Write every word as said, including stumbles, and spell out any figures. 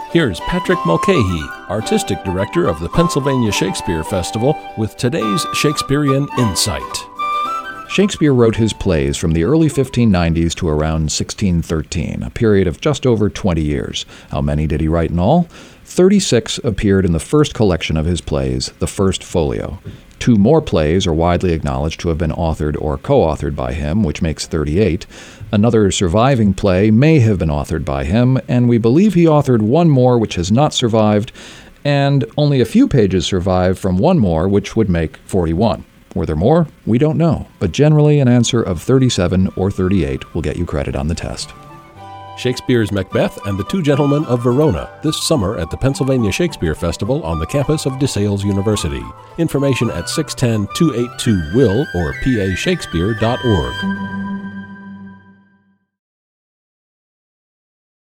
Here's Patrick Mulcahy, Artistic Director of the Pennsylvania Shakespeare Festival, with today's Shakespearean Insight. Shakespeare wrote his plays from the early fifteen nineties to around sixteen thirteen, a period of just over twenty years. How many did he write in all? thirty-six appeared in the first collection of his plays, the First Folio. Two more plays are widely acknowledged to have been authored or co-authored by him, which makes thirty-eight. Another surviving play may have been authored by him, and we believe he authored one more which has not survived, and only a few pages survive from one more, which would make forty-one. Were there more? We don't know, but generally an answer of thirty-seven or thirty-eight will get you credit on the test. Shakespeare's Macbeth and the Two Gentlemen of Verona, this summer at the Pennsylvania Shakespeare Festival on the campus of DeSales University. Information at six one zero, two eight two, W I L L or P A Shakespeare dot org.